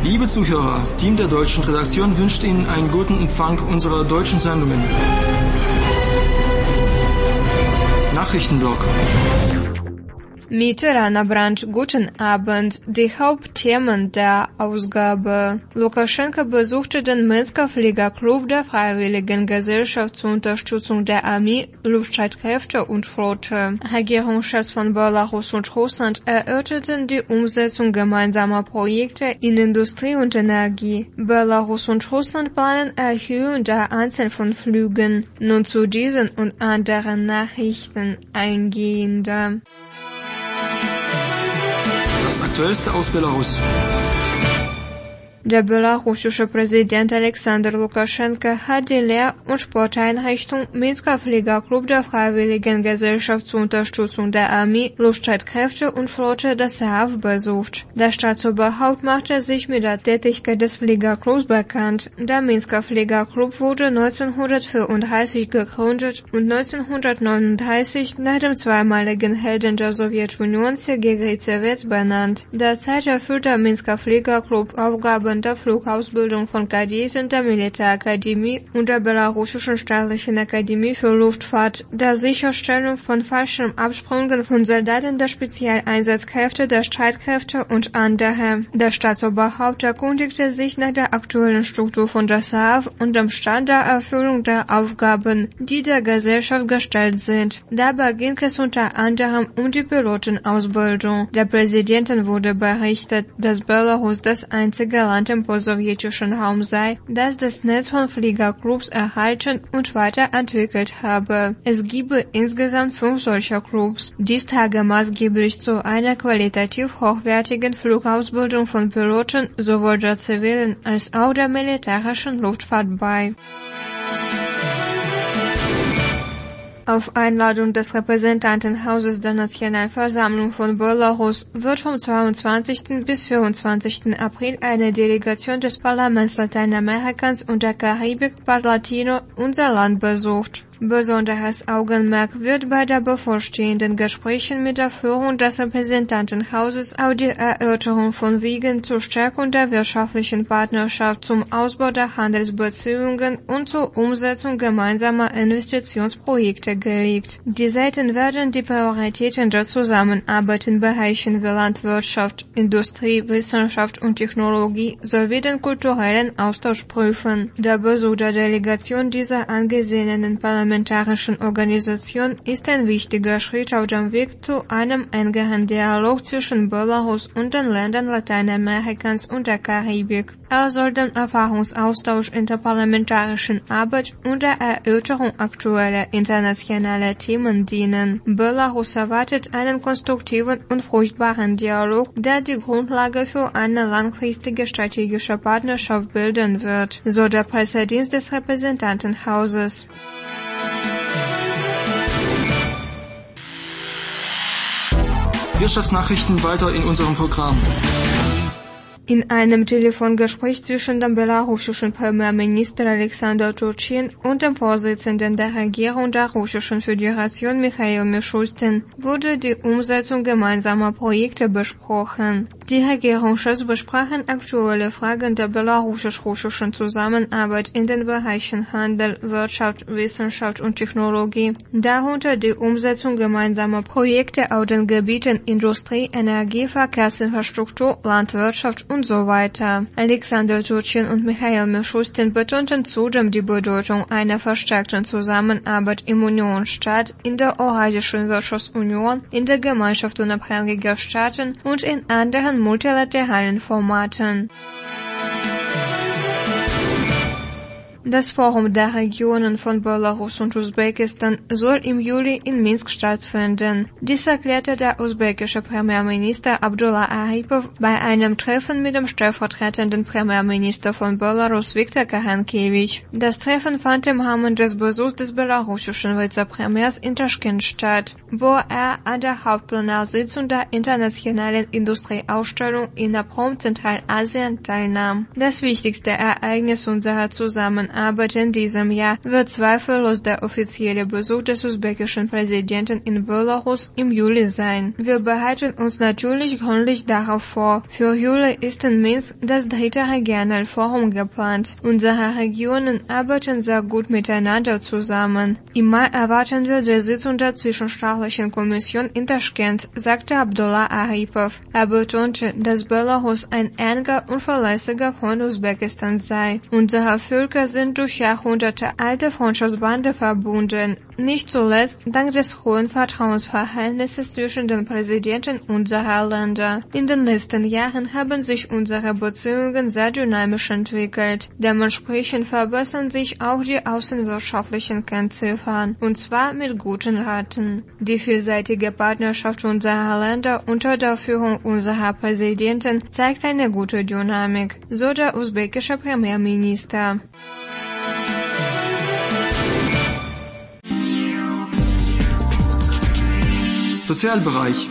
Liebe Zuhörer, Team der deutschen Redaktion wünscht Ihnen einen guten Empfang unserer deutschen Sendungen. Nachrichtenblock. Mediterraner Branch, guten Abend. Die Hauptthemen der Ausgabe. Lukaschenko besuchte den Minsker Fliegerclub der Freiwilligen Gesellschaft zur Unterstützung der Armee, Luftstreitkräfte und Flotte. Regierungschefs von Belarus und Russland erörterten die Umsetzung gemeinsamer Projekte in Industrie und Energie. Belarus und Russland planen Erhöhung der Anzahl von Flügen. Nun zu diesen und anderen Nachrichten eingehender. Das Aktuellste aus Belarus. Der belarussische Präsident Alexander Lukaschenko hat die Lehr- und Sporteinrichtung Minsker Fliegerclub der Freiwilligen Gesellschaft zur Unterstützung der Armee, Luftstreitkräfte und Flotte des SAAF besucht. Der Staatsoberhaupt machte sich mit der Tätigkeit des Fliegerclubs bekannt. Der Minsker Fliegerclub wurde 1934 gegründet und 1939 nach dem zweimaligen Helden der Sowjetunion Sergei Gritsevets benannt. Derzeit erfüllt der Minsker Fliegerclub Aufgaben der Flugausbildung von Kadetten der Militärakademie und der Belarussischen Staatlichen Akademie für Luftfahrt, der Sicherstellung von Fallschirmabsprüngen von Soldaten der Spezialeinsatzkräfte, der Streitkräfte und andere. Der Staatsoberhaupt erkundigte sich nach der aktuellen Struktur von der SAAF und dem Stand der Erfüllung der Aufgaben, die der Gesellschaft gestellt sind. Dabei ging es unter anderem um die Pilotenausbildung. Der Präsidentin wurde berichtet, dass Belarus das einzige Land im postsowjetischen Raum sei, das das Netz von Fliegerclubs erhalten und weiterentwickelt habe. Es gebe insgesamt 5 solcher Clubs. Dies trage maßgeblich zu einer qualitativ hochwertigen Flugausbildung von Piloten sowohl der zivilen als auch der militärischen Luftfahrt bei. Auf Einladung des Repräsentantenhauses der Nationalversammlung von Belarus wird vom 22. bis 24. April eine Delegation des Parlaments Lateinamerikas und der Karibik per Latino unser Land besucht. Besonderes Augenmerk wird bei der bevorstehenden Gesprächen mit der Führung des Repräsentantenhauses auf die Erörterung von Wegen zur Stärkung der wirtschaftlichen Partnerschaft, zum Ausbau der Handelsbeziehungen und zur Umsetzung gemeinsamer Investitionsprojekte gelegt. Die Seiten werden die Prioritäten der Zusammenarbeit in Bereichen wie Landwirtschaft, Industrie, Wissenschaft und Technologie sowie den kulturellen Austausch prüfen. Der Besuch der Delegation dieser angesehenen parlamentarischen Organisation ist ein wichtiger Schritt auf dem Weg zu einem engeren Dialog zwischen Belarus und den Ländern Lateinamerikas und der Karibik. Er soll dem Erfahrungsaustausch in der parlamentarischen Arbeit und der Erörterung aktueller internationaler Themen dienen. Belarus erwartet einen konstruktiven und fruchtbaren Dialog, der die Grundlage für eine langfristige strategische Partnerschaft bilden wird, so der Pressedienst des Repräsentantenhauses. Wirtschaftsnachrichten weiter in unserem Programm. In einem Telefongespräch zwischen dem belarussischen Premierminister Alexander Turchin und dem Vorsitzenden der Regierung der Russischen Föderation Michail Mishustin wurde die Umsetzung gemeinsamer Projekte besprochen. Die Regierungschefs besprachen aktuelle Fragen der belarussisch-russischen Zusammenarbeit in den Bereichen Handel, Wirtschaft, Wissenschaft und Technologie, darunter die Umsetzung gemeinsamer Projekte auf den Gebieten Industrie, Energie, Verkehrsinfrastruktur, Landwirtschaft und so weiter. Alexander Turchin und Michail Mishustin betonten zudem die Bedeutung einer verstärkten Zusammenarbeit im Unionsstaat, in der Eurasischen Wirtschaftsunion, in der Gemeinschaft unabhängiger Staaten und in anderen multilateralen Formaten. Das Forum der Regionen von Belarus und Usbekistan soll im Juli in Minsk stattfinden. Dies erklärte der usbekische Premierminister Abdullah Aripov bei einem Treffen mit dem stellvertretenden Premierminister von Belarus Viktor Kahankevich. Das Treffen fand im Rahmen des Besuchs des belarussischen Vizepremiers in Taschkent statt, wo er an der Hauptplenarsitzung der Internationalen Industrieausstellung in Innerprom Zentralasien teilnahm. Das wichtigste Ereignis unserer Zusammenarbeit Arbeit in diesem Jahr wird zweifellos der offizielle Besuch des usbekischen Präsidenten in Belarus im Juli sein. Wir bereiten uns natürlich gründlich darauf vor. Für Juli ist in Minsk das 3. Regionalforum geplant. Unsere Regionen arbeiten sehr gut miteinander zusammen. Im Mai erwarten wir die Sitzung der Zwischenstaatlichen Kommission in Taschkent, sagte Abdullah Aripov. Er betonte, dass Belarus ein enger und verlässlicher Freund Usbekistans sei. Unsere Völker sind durch Jahrhunderte alte Freundschaftsbande verbunden. Nicht zuletzt dank des hohen Vertrauensverhältnisses zwischen den Präsidenten unserer Länder. In den letzten Jahren haben sich unsere Beziehungen sehr dynamisch entwickelt. Dementsprechend verbessern sich auch die außenwirtschaftlichen Kennziffern, und zwar mit guten Raten. Die vielseitige Partnerschaft unserer Länder unter der Führung unserer Präsidenten zeigt eine gute Dynamik, so der usbekische Premierminister. Sozialbereich.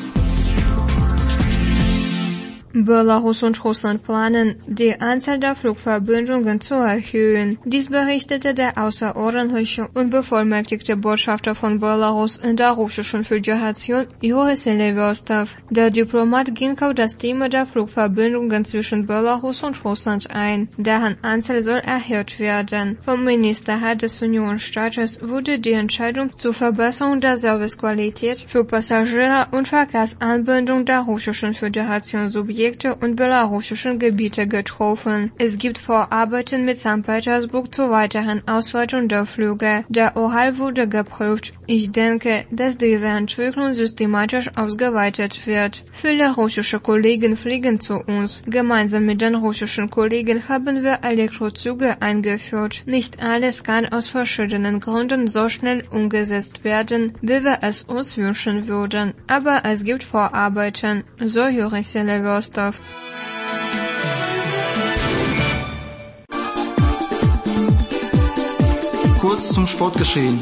Belarus und Russland planen, die Anzahl der Flugverbindungen zu erhöhen. Dies berichtete der außerordentliche und bevollmächtigte Botschafter von Belarus in der Russischen Föderation, Juri Selevostov. Der Diplomat ging auf das Thema der Flugverbindungen zwischen Belarus und Russland ein. Deren Anzahl soll erhöht werden. Vom Ministerrat des Unionsstaates wurde die Entscheidung zur Verbesserung der Servicequalität für Passagiere und Verkehrsanbindung der Russischen Föderation Subjekte und belarussischen Gebiete getroffen. Es gibt Vorarbeiten mit St. Petersburg zur weiteren Ausweitung der Flüge. Der Ural wurde geprüft. Ich denke, dass diese Entwicklung systematisch ausgeweitet wird. Viele russische Kollegen fliegen zu uns. Gemeinsam mit den russischen Kollegen haben wir Elektrozüge eingeführt. Nicht alles kann aus verschiedenen Gründen so schnell umgesetzt werden, wie wir es uns wünschen würden. Aber es gibt Vorarbeiten, so Juri Selevostov. Kurz zum Sportgeschehen.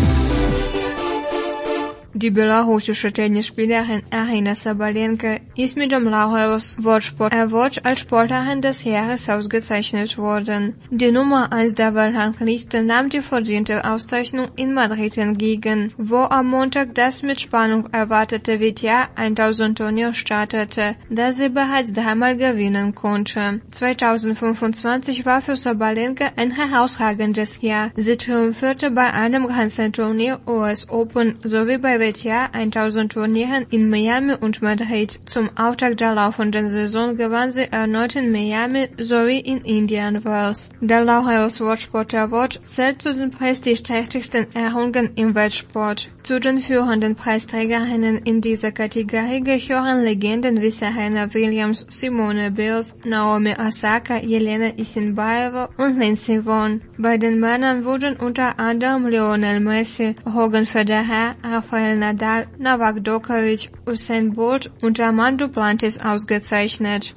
Die belarussische Tennisspielerin Arina Sabalenka ist mit dem Laureus World Award als Sportlerin des Jahres ausgezeichnet worden. Die Nummer 1 der Weltrangliste nahm die verdiente Auszeichnung in Madrid entgegen, wo am Montag das mit Spannung erwartete WTA 1000 Turnier startete, das sie bereits dreimal gewinnen konnte. 2025 war für Sabalenka ein herausragendes Jahr. Sie triumphierte bei einem Grand Slam-Turnier, US Open sowie bei WTA 1000 Turnieren in Miami und Madrid. Zum Auftakt der laufenden Saison gewann sie erneut in Miami sowie in Indian Wells. Der Laureus World Sport Award zählt zu den prestigeträchtigsten Ehrungen im Weltsport. Zu den führenden Preisträgerinnen in dieser Kategorie gehören Legenden wie Serena Williams, Simone Biles, Naomi Osaka, Jelena Isinbaeva und Lindsey Vonn. Bei den Männern wurden unter anderem Lionel Messi, Roger Federer, Rafael Nadal, Novak Djokovic, Usain Bolt und Roman Duplantis ausgezeichnet.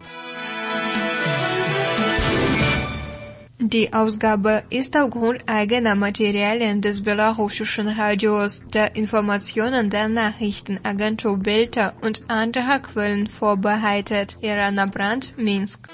Die Ausgabe ist aufgrund eigener Materialien des belarussischen Radios, der Informationen der Nachrichtenagentur Belta und anderer Quellen vorbereitet. Irana Brandt, Minsk.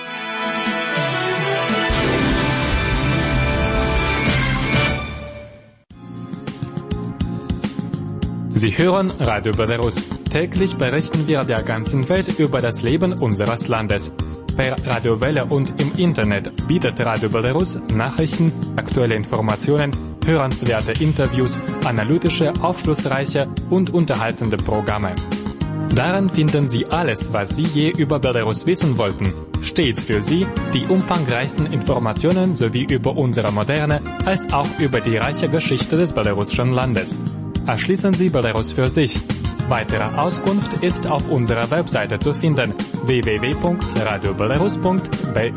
Sie hören Radio Belarus. Täglich berichten wir der ganzen Welt über das Leben unseres Landes. Per Radiowelle und im Internet bietet Radio Belarus Nachrichten, aktuelle Informationen, hörenswerte Interviews, analytische, aufschlussreiche und unterhaltende Programme. Darin finden Sie alles, was Sie je über Belarus wissen wollten. Stets für Sie die umfangreichsten Informationen sowie über unsere moderne als auch über die reiche Geschichte des belarussischen Landes. Erschließen Sie Belarus für sich. Weitere Auskunft ist auf unserer Webseite zu finden: www.radiobelarus.by.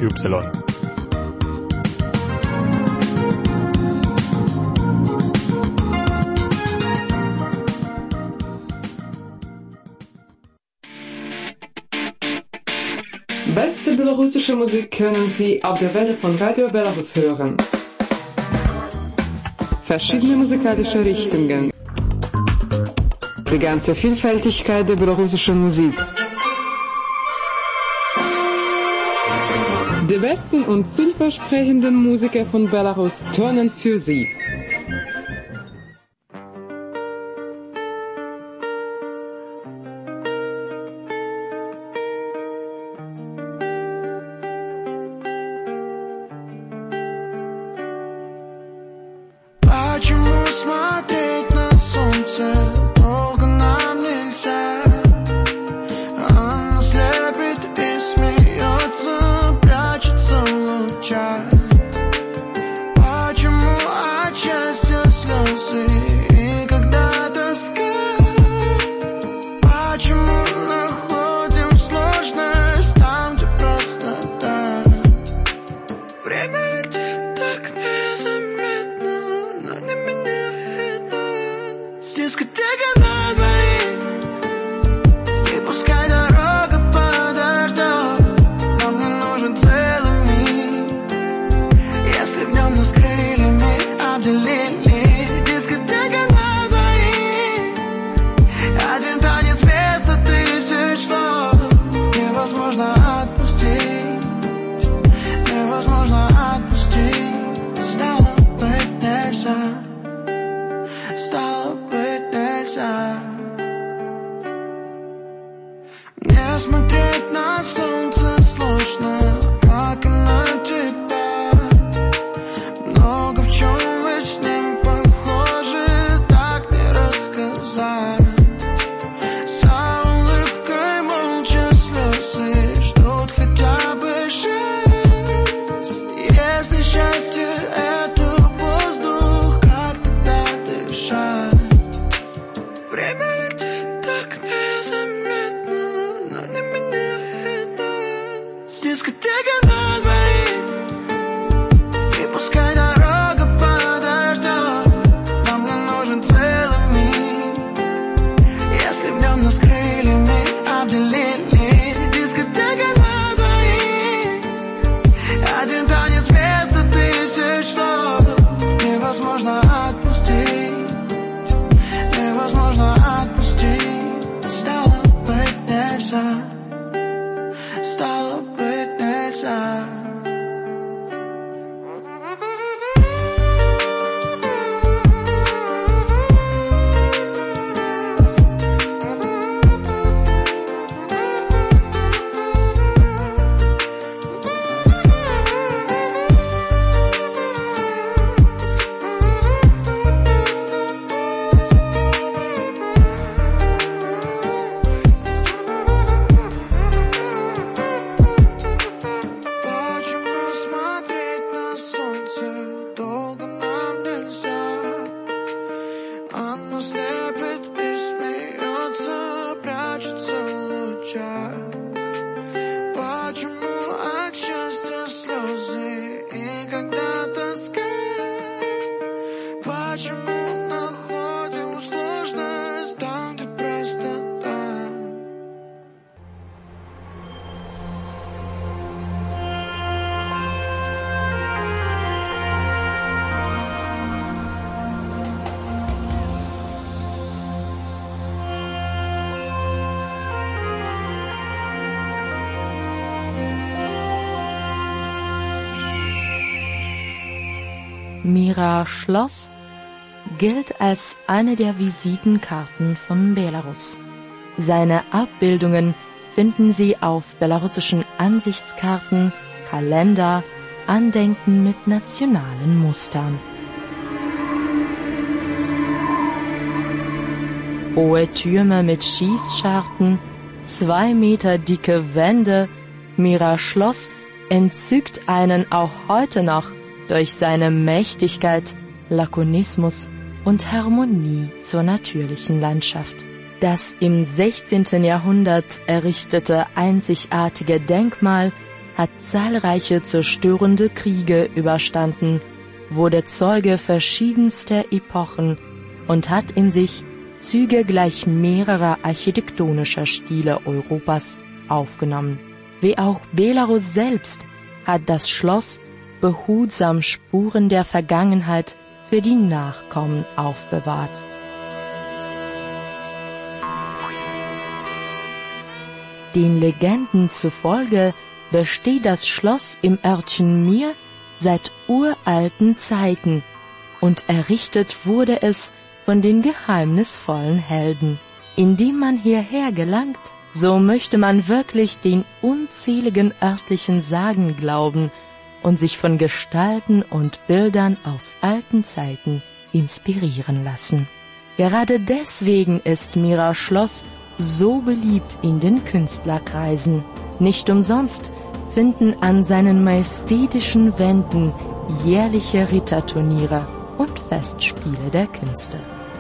Beste belarussische Musik können Sie auf der Welle von Radio Belarus hören. Verschiedene musikalische Richtungen. Die ganze Vielfältigkeit der belarussischen Musik. Die Die besten und vielversprechenden Musiker von Belarus turnen für Sie. Почему смотреть на солнце долго нам нельзя? Оно слепит и смеется, прячется в лучах. Почему от счастья слезы и когда тоска? Почему находим сложность там, где простота? Время летит так незаметно, но не меня видно. Дискотека на двоих, и пускай дорога подождет. Нам не нужен целый мир, если в нем нас крыльями обделили. Дискотека на двоих, один танец вместо тысяч слов. Невозможно отпустить, невозможно отпустить. Стало быть нельзя, стало быть нельзя. Мне смотреть на солнце сложно, как и на тебя. Много в чем вы с ним похожи, так не рассказать. За улыбкой молча слезы ждут хотя бы шанс. Если счастье — это воздух, как тогда дышать? Время летит так незаметно, но не меня видно. Дискотека на двоих, и пускай дорога подождет. Нам не нужен целый мир, если в нем нас крыльями обделили. Дискотека на двоих, один танец вместо тысяч слов. Невозможно отпустить, невозможно отпустить. Стало быть нельзя, стало быть нельзя. Почему смотреть на солнце долго нам нельзя? Оно слепит и смеется, прячется в лучах. Почему от счастья слезы и когда тоска? Почему находим сложность там, где простота? Mira Schloss gilt als eine der Visitenkarten von Belarus. Seine Abbildungen finden Sie auf belarussischen Ansichtskarten, Kalender, Andenken mit nationalen Mustern. Hohe Türme mit Schießscharten, 2 Meter dicke Wände, Mira Schloss entzückt einen auch heute noch durch seine Mächtigkeit, Lakonismus und Harmonie zur natürlichen Landschaft. Das im 16. Jahrhundert errichtete einzigartige Denkmal hat zahlreiche zerstörende Kriege überstanden, wurde Zeuge verschiedenster Epochen und hat in sich Züge gleich mehrerer architektonischer Stile Europas aufgenommen. Wie auch Belarus selbst hat das Schloss behutsam Spuren der Vergangenheit für die Nachkommen aufbewahrt. Den Legenden zufolge besteht das Schloss im Örtchen Mir seit uralten Zeiten und errichtet wurde es von den geheimnisvollen Helden. Indem man hierher gelangt, so möchte man wirklich den unzähligen örtlichen Sagen glauben und sich von Gestalten und Bildern aus alten Zeiten inspirieren lassen. Gerade deswegen ist Mira Schloss so beliebt in den Künstlerkreisen. Nicht umsonst finden an seinen majestätischen Wänden jährliche Ritterturniere und Festspiele der Künste.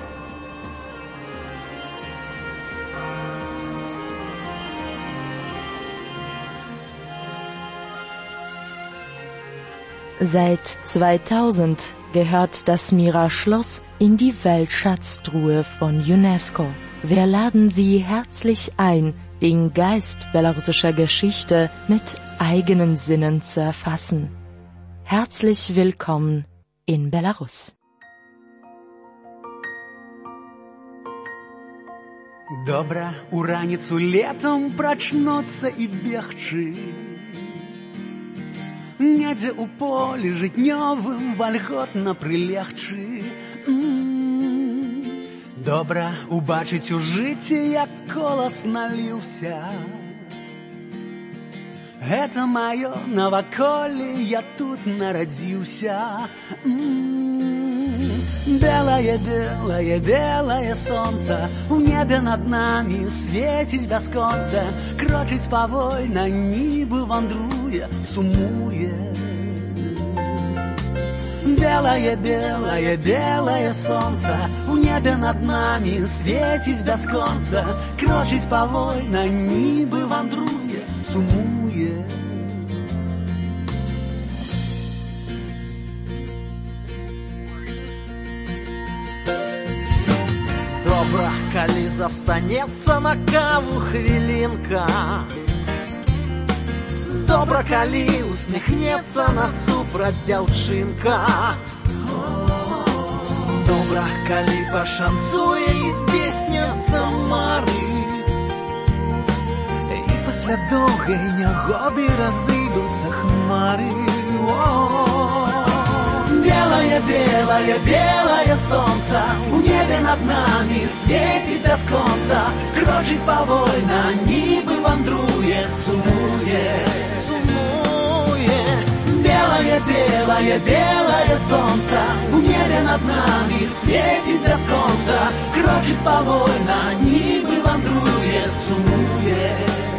Seit 2000 gehört das Mira Schloss in die Weltschatztruhe von UNESCO. Wir laden Sie herzlich ein, den Geist belarussischer Geschichte mit eigenen Sinnen zu erfassen. Herzlich willkommen in Belarus. Добра у раніцу летом прачнуцца і бегчы. Недзе ў полі жытнёвым вальготна прылегчы. Добра убачыць у жыцці, як колас наліўся. Гэта маё наваколле, я тут нарадзіўся. Белае, белае, белае сонца у небе над намі свеціць бясконца, крочыць павольна, нібы вандруе, сумуе. Белае, белае, белае сонца у небе над намі свеціць бясконца, крочыць павольна, нібы вандруе, сумуе. Добра, калі застанецца на каву хвілінка. Добра, калі усміхнецца насупраць дзяўчынка. Добра, калі пашанцуе і здзейсняцца мары. І пасля доўгай нягоды разыдуцца хмары. Белое, белое, белое солнце у небе над нами светит бясконца, крочыць павольна, нібы вандруе, сумуе, сумуе. Белое, белое, белое солнце у небе над нами светит бясконца, крочыць павольна, нібы вандруе, сумуе.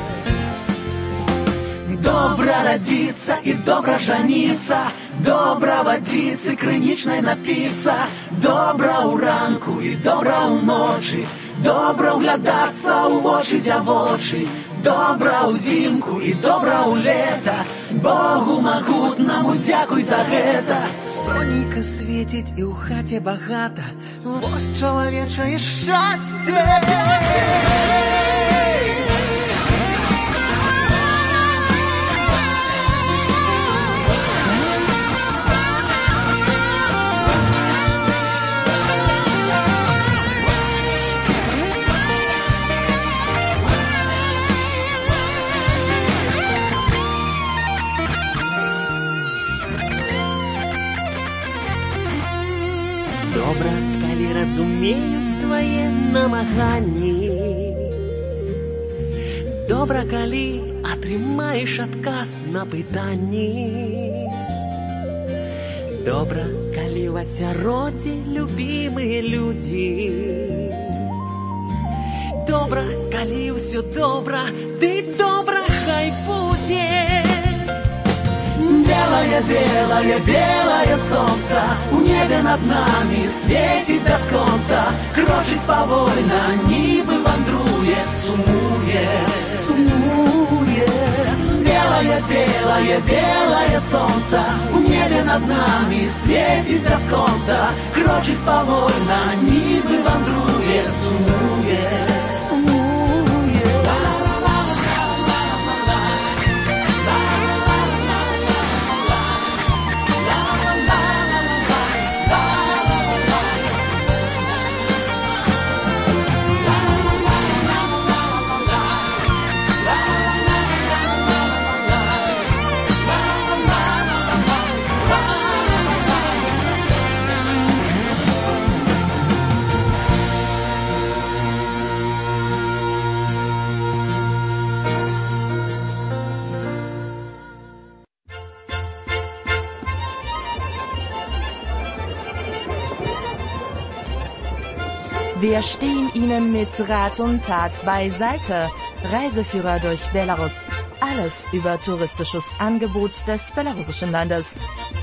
Добра радзіцца і добра жаніцца, добра вадзіцы крынічнай напіцца, добра ў ранку і добра ў ночы, добра ўглядацца ў вочы дзявочы, добра ўзімку і добра ў лета, Богу магутнаму дзякуй за гэта. Сонейка свеціць і ў хаце багата, вось чалавечае шчасце. Добра, калі разумеюць твае намаганні. Добра, калі атрымаеш адказ на пытанні. Добра, калі ў асяроддзі любімыя людзі. Добра, калі ўсё добра, ты добра хай будзе. Белое, белое, белое солнце у небе над нами светить бясконца, крочыць павольна, нібы вандруе, сумуе, сумуе. Белое, белое, белое солнце у небе над нами светить бясконца, крочыць павольна, нібы вандруе, сумуе, сумуе. Wir stehen Ihnen mit Rat und Tat beiseite. Reiseführer durch Belarus. Alles über touristisches Angebot des belarussischen Landes.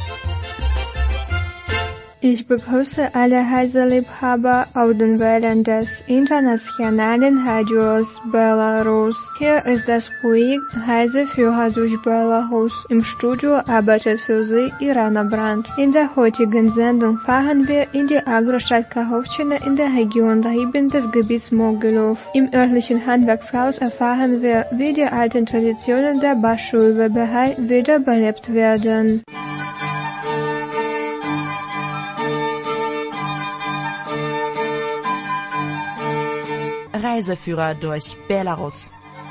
Ich begrüße alle Reiseliebhaber auf den Wellen des internationalen Radios Belarus. Hier ist das Projekt Reiseführer durch Belarus. Im Studio arbeitet für Sie Irana Brandt. In der heutigen Sendung fahren wir in die Agrostadt Karowtschina in der Region Rybin des Gebiets Mogilów. Im örtlichen Handwerkshaus erfahren wir, wie die alten Traditionen der Baschulweberei wiederbelebt werden. Reiseführer durch Belarus.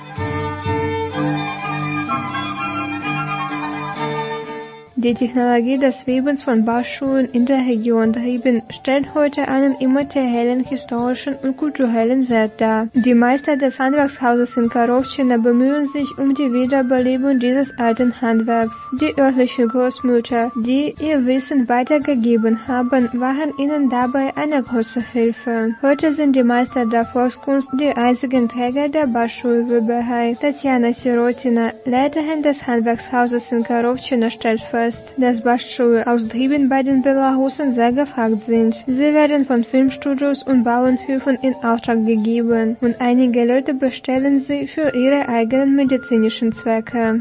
Die Technologie des Webens von Barschuhen in der Region Rybin stellt heute einen immateriellen historischen und kulturellen Wert dar. Die Meister des Handwerkshauses in Karowtschina bemühen sich um die Wiederbelebung dieses alten Handwerks. Die örtlichen Großmütter, die ihr Wissen weitergegeben haben, waren ihnen dabei eine große Hilfe. Heute sind die Meister der Volkskunst die einzigen Träger der Barschuhweberei. Tatjana Sirotina, Leiterin des Handwerkshauses in Karowtschina, stellt fest, dass Bastschuhe aus Rybin bei den Belarussen sehr gefragt sind. Sie werden von Filmstudios und Bauernhöfen in Auftrag gegeben und einige Leute bestellen sie für ihre eigenen medizinischen Zwecke.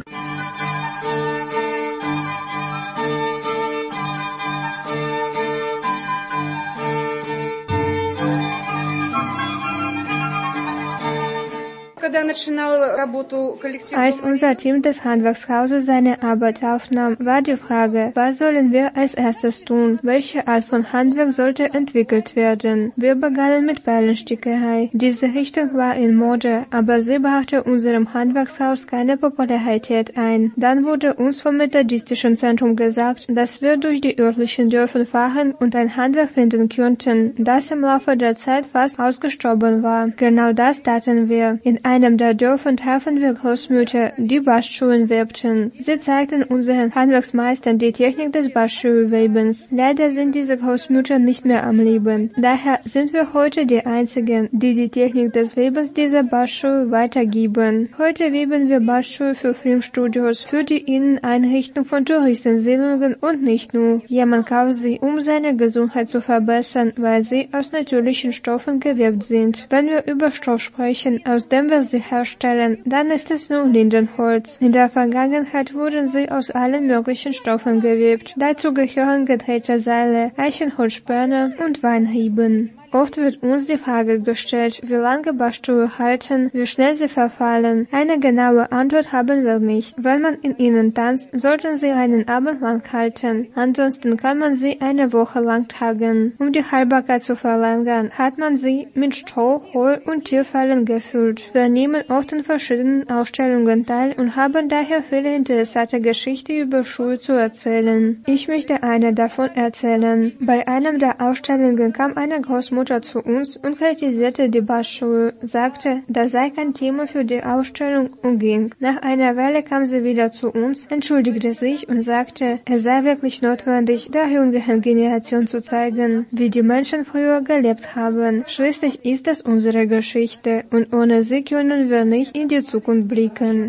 Als unser Team des Handwerkshauses seine Arbeit aufnahm, war die Frage, was sollen wir als erstes tun? Welche Art von Handwerk sollte entwickelt werden? Wir begannen mit Perlenstickerei. Diese Richtung war in Mode, aber sie brachte unserem Handwerkshaus keine Popularität ein. Dann wurde uns vom methodistischen Zentrum gesagt, dass wir durch die örtlichen Dörfer fahren und ein Handwerk finden könnten, das im Laufe der Zeit fast ausgestorben war. Genau das taten wir. In einem der Dörfer trafen wir Großmütter, die Bastschuhen webten. Sie zeigten unseren Handwerksmeistern die Technik des Bastschuhwebens. Leider sind diese Großmütter nicht mehr am Leben. Daher sind wir heute die Einzigen, die die Technik des Webens dieser Bastschuhe weitergeben. Heute weben wir Bastschuhe für Filmstudios, für die Inneneinrichtung von Touristensendungen und nicht nur. Jemand kauft sie, um seine Gesundheit zu verbessern, weil sie aus natürlichen Stoffen gewebt sind. Wenn wir über Stoff sprechen, aus dem wir sie herstellen, dann ist es nur Lindenholz. In der Vergangenheit wurden sie aus allen möglichen Stoffen gewebt. Dazu gehören gedrehte Seile, Eichenholzspäne und Weinreben. Oft wird uns die Frage gestellt, wie lange Bastschuhe halten, wie schnell sie verfallen. Eine genaue Antwort haben wir nicht. Wenn man in ihnen tanzt, sollten sie einen Abend lang halten. Ansonsten kann man sie eine Woche lang tragen. Um die Haltbarkeit zu verlängern, hat man sie mit Stroh, Heu und Tierfellen gefüllt. Wir nehmen oft in verschiedenen Ausstellungen teil und haben daher viele interessante Geschichten über Schuhe zu erzählen. Ich möchte eine davon erzählen. Bei einem der Ausstellungen kam eine Großmutter zu uns und kritisierte die Bastschuhe, sagte, das sei kein Thema für die Ausstellung und ging. Nach einer Weile kam sie wieder zu uns, entschuldigte sich und sagte, es sei wirklich notwendig, der jüngeren Generation zu zeigen, wie die Menschen früher gelebt haben. Schließlich ist es unsere Geschichte und ohne sie können wir nicht in die Zukunft blicken.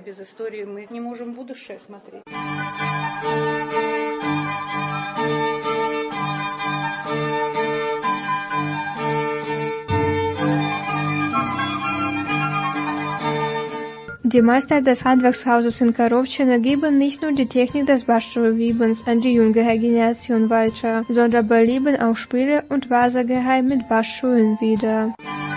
Die Meister des Handwerkshauses in Karowtschina geben nicht nur die Technik des Bastschuhwebens an die jüngere Generation weiter, sondern beleben auch Spiele und Wahrsagerei mit Bastschuhen wieder.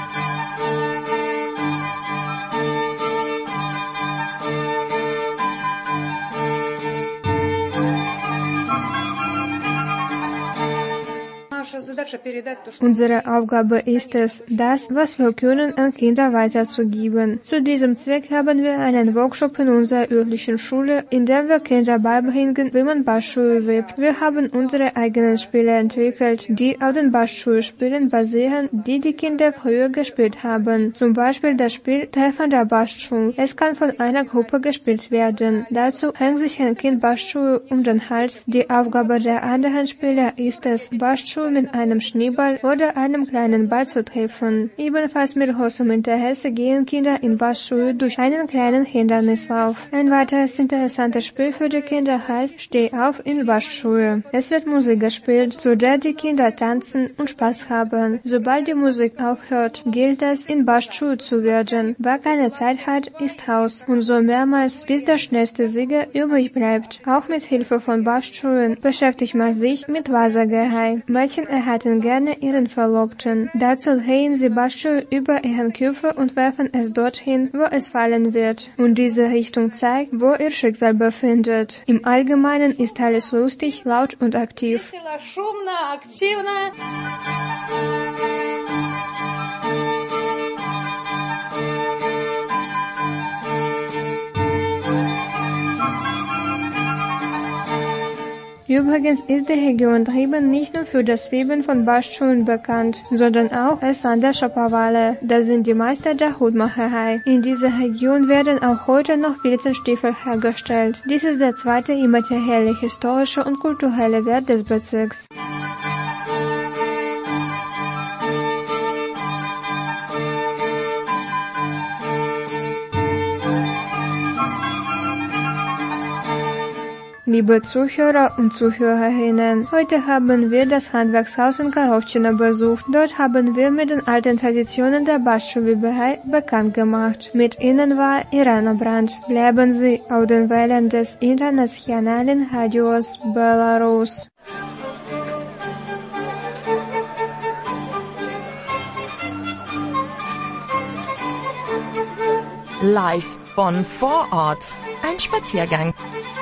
Unsere Aufgabe ist es, das, was wir können, an Kinder weiterzugeben. Zu diesem Zweck haben wir einen Workshop in unserer örtlichen Schule, in dem wir Kinder beibringen, wie man Bastschuhe webt. Wir haben unsere eigenen Spiele entwickelt, die auf den Bastschuhspielen basieren, die die Kinder früher gespielt haben. Zum Beispiel das Spiel Treffender Bastschuh. Es kann von einer Gruppe gespielt werden. Dazu hängt sich ein Kind Bastschuhe um den Hals. Die Aufgabe der anderen Spieler ist es, Bastschuhe mit einem einem Schneeball oder einem kleinen Ball zu treffen. Ebenfalls mit großem Interesse gehen Kinder in Bassschuhe durch einen kleinen Hindernislauf. Ein weiteres interessantes Spiel für die Kinder heißt Steh auf in Bassschuhe. Es wird Musik gespielt, zu der die Kinder tanzen und Spaß haben. Sobald die Musik aufhört, gilt es, in Bassschuhe zu werden. Wer keine Zeit hat, ist raus und so mehrmals, bis der schnellste Sieger übrig bleibt. Auch mit Hilfe von Bassschuhen beschäftigt man sich mit Wahrsagerei. Mädchen erhalten gerne ihren Verlobten. Dazu drehen sie Bassschuhe über ihren Köpfe und werfen es dorthin, wo es fallen wird. Und diese Richtung zeigt, wo ihr Schicksal befindet. Im Allgemeinen ist alles lustig, laut und aktiv. Übrigens ist die Region Trieben nicht nur für das Weben von Bassschuhen bekannt, sondern auch als Land der Schopperwale. Das sind die Meister der Hutmacherei. In dieser Region werden auch heute noch Filzenstiefel hergestellt. Dies ist der zweite immaterielle, historische und kulturelle Wert des Bezirks. Liebe Zuhörer und Zuhörerinnen, heute haben wir das Handwerkshaus in Karowczyna besucht. Dort haben wir mit den alten Traditionen der Bassschuhweberei bekannt gemacht. Mit Ihnen war Irena Brandt. Bleiben Sie auf den Wellen des internationalen Radios Belarus. Live von vor Ort. Ein Spaziergang.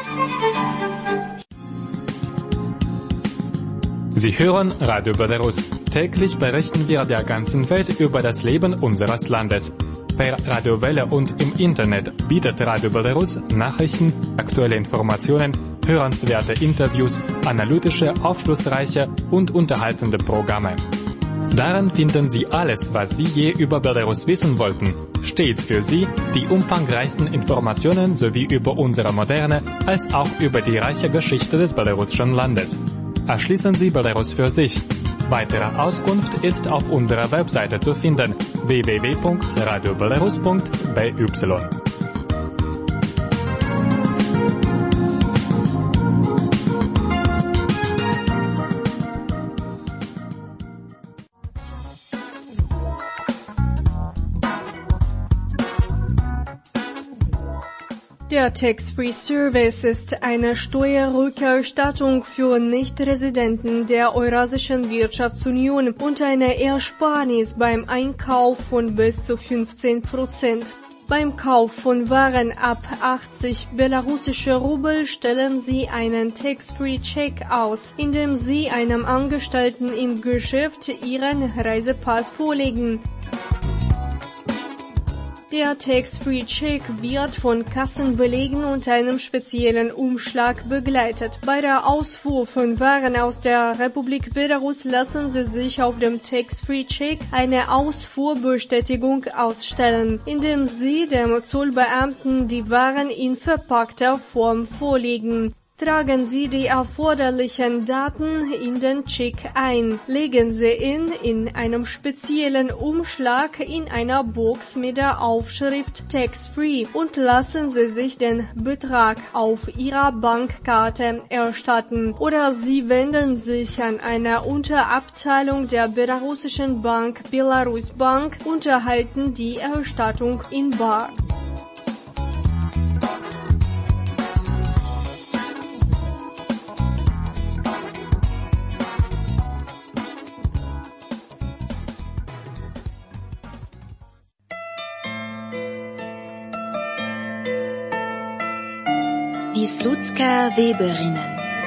Sie hören Radio Belarus. Täglich berichten wir der ganzen Welt über das Leben unseres Landes. Per Radiowelle und im Internet bietet Radio Belarus Nachrichten, aktuelle Informationen, hörenswerte Interviews, analytische, aufschlussreiche und unterhaltende Programme. Darin finden Sie alles, was Sie je über Belarus wissen wollten. Stets für Sie die umfangreichsten Informationen sowie über unsere moderne als auch über die reiche Geschichte des belarussischen Landes. Erschließen Sie Belarus für sich. Weitere Auskunft ist auf unserer Webseite zu finden: www.radiobelarus.by. Der Tax-Free-Service ist eine Steuerrückerstattung für Nichtresidenten der Eurasischen Wirtschaftsunion und eine Ersparnis beim Einkauf von bis zu 15%. Beim Kauf von Waren ab 80 belarussische Rubel stellen Sie einen Tax-Free-Check aus, indem Sie einem Angestellten im Geschäft Ihren Reisepass vorlegen. Der Tax-Free-Check wird von Kassenbelegen und einem speziellen Umschlag begleitet. Bei der Ausfuhr von Waren aus der Republik Belarus lassen Sie sich auf dem Tax-Free-Check eine Ausfuhrbestätigung ausstellen, indem Sie dem Zollbeamten die Waren in verpackter Form vorlegen. Tragen Sie die erforderlichen Daten in den Check ein. Legen Sie ihn in einem speziellen Umschlag in einer Box mit der Aufschrift Tax-Free und lassen Sie sich den Betrag auf Ihrer Bankkarte erstatten. Oder Sie wenden sich an eine Unterabteilung der belarussischen Bank Belarus Bank und erhalten die Erstattung in bar. Die Slutsker Weberinnen.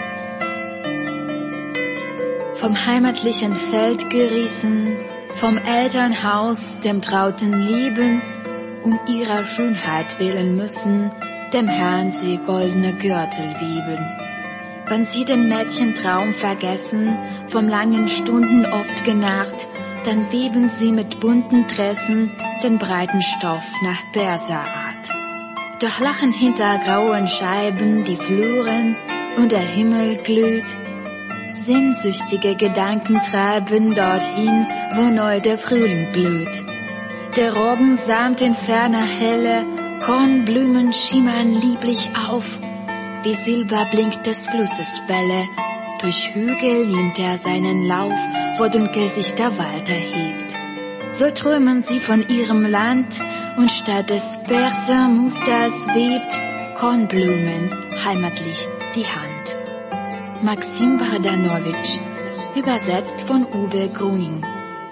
Vom heimatlichen Feld gerissen, vom Elternhaus, dem trauten Lieben, ihrer Schönheit willen müssen, dem Herrn sie goldene Gürtel wieben. Wenn sie den Mädchentraum vergessen, vom langen Stunden oft genarrt, dann weben sie mit bunten Tressen den breiten Stoff nach Perserart. Doch lachen hinter grauen Scheiben die Fluren und der Himmel glüht. Sehnsüchtige Gedanken treiben dorthin, wo neu der Frühling blüht. Der Roggen samt in ferner Helle, Kornblumen schimmern lieblich auf, wie Silber blinkt des Flusses Welle, durch Hügel nimmt er seinen Lauf, wo dunkel sich der Wald erhebt. So träumen sie von ihrem Land, und statt des Persermusters webt Kornblumen heimatlich die Hand. Maxim Bogdanowitsch, übersetzt von Uwe Gruning.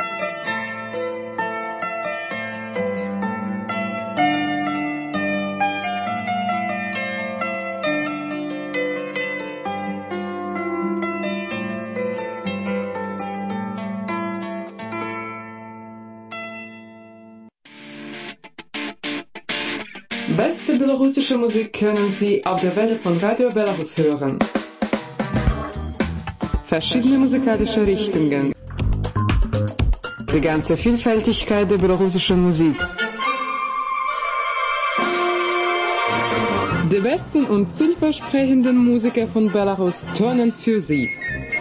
Beste belarussische Musik können Sie auf der Welle von Radio Belarus hören. Verschiedene musikalische Richtungen. Die ganze Vielfältigkeit der belarussischen Musik. Die besten und vielversprechenden Musiker von Belarus turnen für Sie.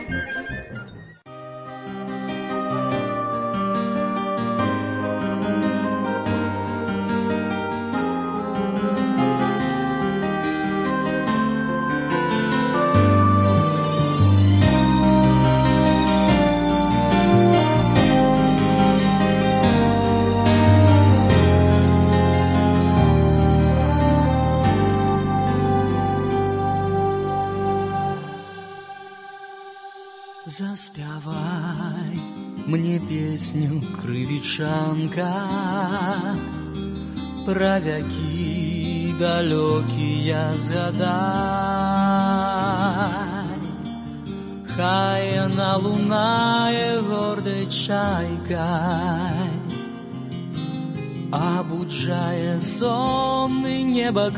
Заспявай мне песню, крывічанка, про вякі далекія згадай. Хай она лунає гордой чайкой, обуджає сонний небо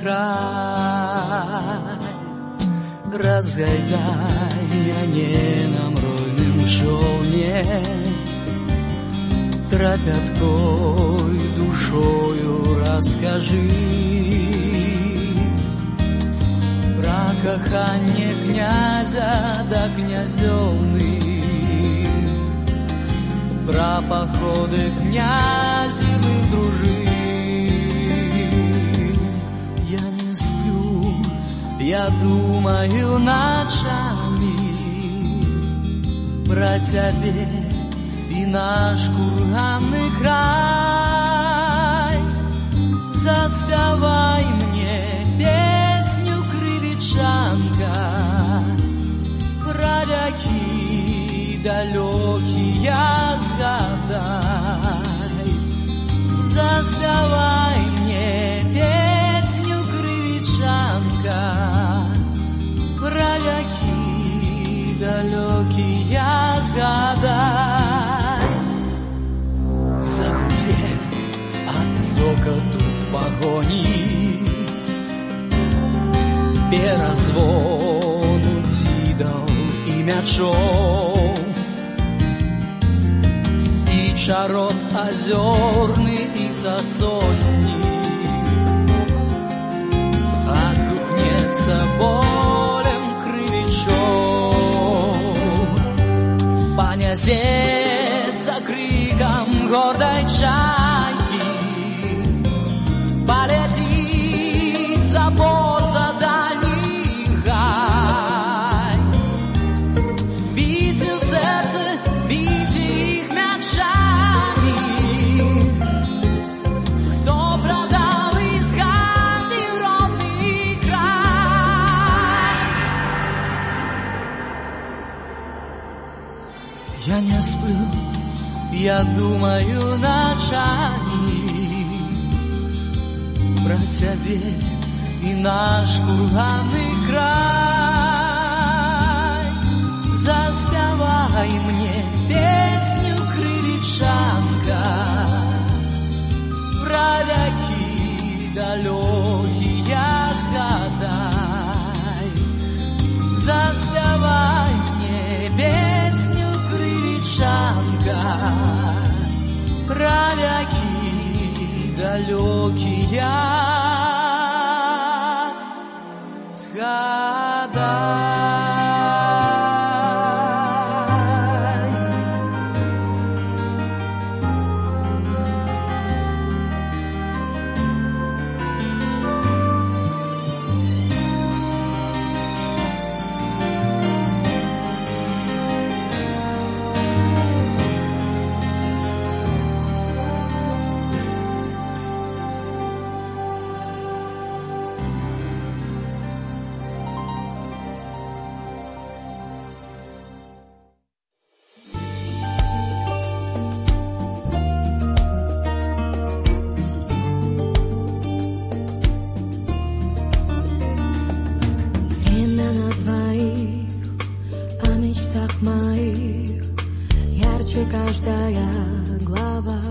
край. Разгайдай мне на мройным човне, тропяткой душою расскажи про кохання князя да князёвны, про походы князевых дружин. Я думаю ночами про тебе и наш курганный край. Заспевай мне песню, крывічанка, про вякі далекие згадай. Заспевай мне песню, крывічанка, про вякі далекие згадай. Загудел от цокоту погони, перезвону дзидов и мячов, и чарот озерный и сосонний. Отгукнется болем крылечом, понесется криком гордой чайки, полетит забор за дальний гай. Бейте в сердце, бейте их мячами, кто продал из Ганды в родный край. Я не сплю, я думаю ночами про тебе и наш курганный край. Заспевай мне песню, крылечанка, про вякі далекие згадай. Заспевай мне песню, крылечанка, про вякі далекие згадай. устах моих ярче каждая глава.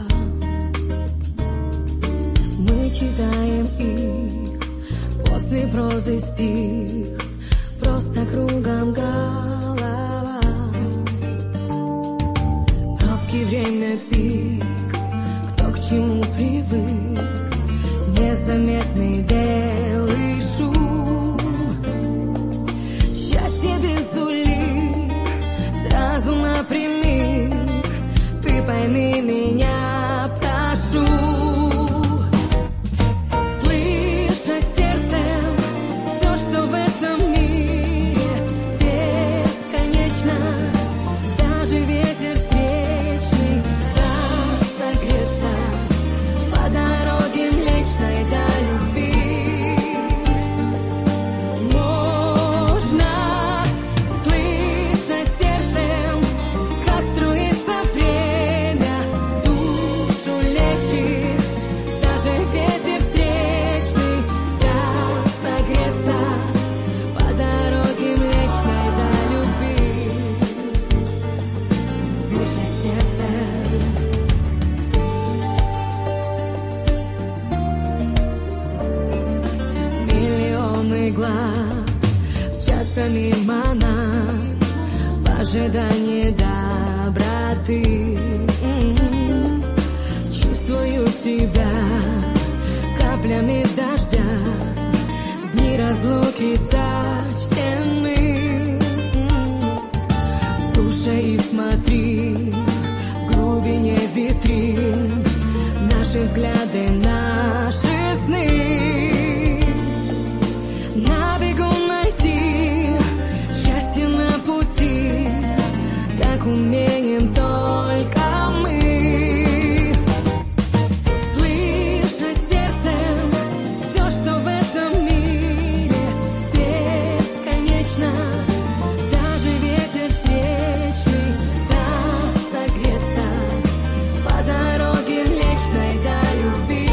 Мы читаем их, после прозы стих, просто кругом голова. Пробки, время, пик, кто к чему привык, незаметный белый шум. Счастье без улик, сразу напрямик, ты пойми меня, прошу. Мимо нас в ожидании доброты. Чувствую себя каплями дождя, дни разлуки сочтены. Слушай и смотри, в глубине витрин наши взгляды, наши сны. На бегу найти счастье на пути, как умеем только мы. Слышать сердцем все, что в этом мире бесконечно. Даже ветер встречный даст согреться по дороге млечной до любви.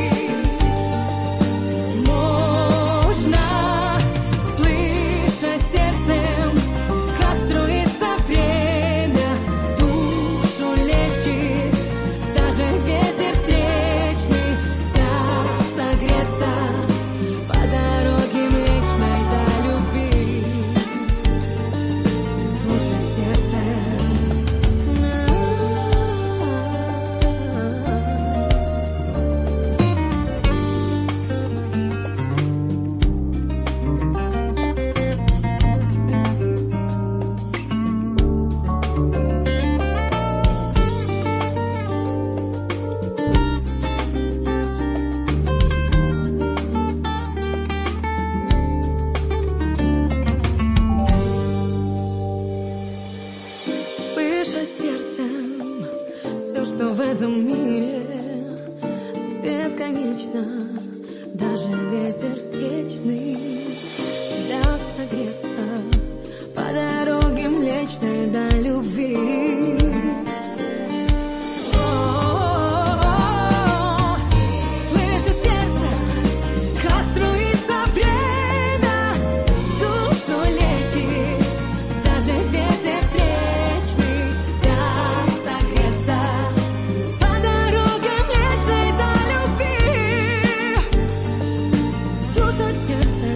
Можно слышать сердцем, как струится время, душу лечит. Даже ветер встречный даст согреться по дороге млечной до любви. Слушай сердцем. Слышать сердцем все, что в этом мире бесконечно. Даже ветер встречный даст согреться по дороге млечной до любви. Слышит сердце, как струится время, душу лечит. Даже ветер встречный даст согреться по дороге млечной до любви. Слушать сердце.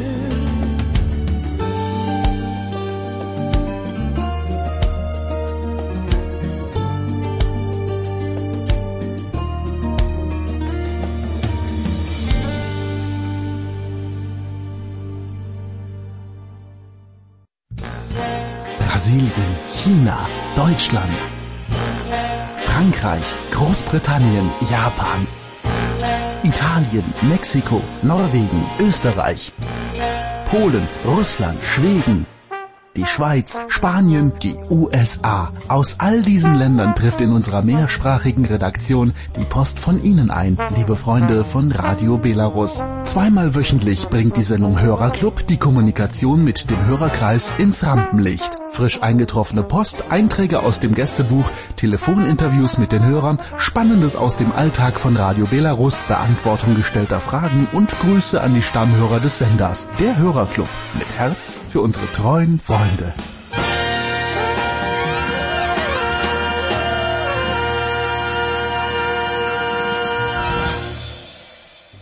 Brasilien, China, Deutschland, Frankreich, Großbritannien, Japan, Italien, Mexiko, Norwegen, Österreich, Polen, Russland, Schweden, die Schweiz, Spanien, die USA. Aus all diesen Ländern trifft in unserer mehrsprachigen Redaktion die Post von Ihnen ein, liebe Freunde von Radio Belarus. Zweimal wöchentlich bringt die Sendung Hörerclub die Kommunikation mit dem Hörerkreis ins Rampenlicht. Frisch eingetroffene Post, Einträge aus dem Gästebuch, Telefoninterviews mit den Hörern, Spannendes aus dem Alltag von Radio Belarus, Beantwortung gestellter Fragen und Grüße an die Stammhörer des Senders. Der Hörerclub mit Herz für unsere treuen Freunde.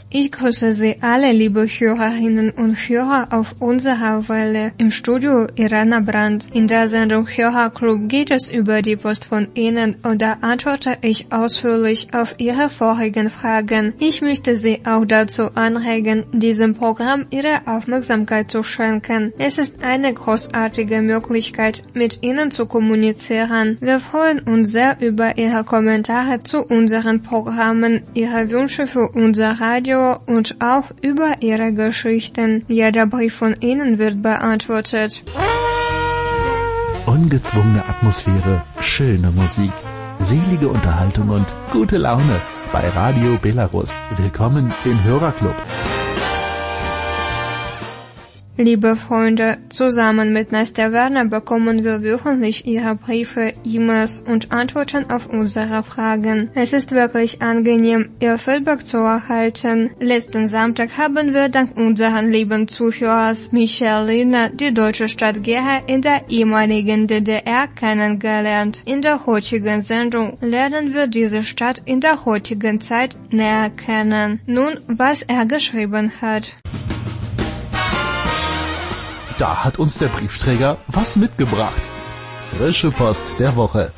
Ich grüße Sie alle, liebe Hörerinnen und Hörer auf unserer Welle. Im Studio Irena Brandt. In der Sendung Hörerclub geht es über die Post von Ihnen und da antworte ich ausführlich auf Ihre vorigen Fragen. Ich möchte Sie auch dazu anregen, diesem Programm Ihre Aufmerksamkeit zu schenken. Es ist eine großartige Möglichkeit, mit Ihnen zu kommunizieren. Wir freuen uns sehr über Ihre Kommentare zu unseren Programmen, Ihre Wünsche für unser Radio und auch über Ihre Geschichten. Jeder Brief von Ihnen wird beantwortet. Ungezwungene Atmosphäre, schöne Musik, selige Unterhaltung und gute Laune bei Radio Belarus. Willkommen im Hörerclub. Liebe Freunde, zusammen mit Nastja Werner bekommen wir wöchentlich Ihre Briefe, E-Mails und Antworten auf unsere Fragen. Es ist wirklich angenehm, Ihr Feedback zu erhalten. Letzten Samstag haben wir dank unseren lieben Zuhörers Michael Lindner die deutsche Stadt Gera in der ehemaligen DDR kennengelernt. In der heutigen Sendung lernen wir diese Stadt in der heutigen Zeit näher kennen. Nun, was er geschrieben hat. Da hat uns der Briefträger was mitgebracht. Frische Post der Woche.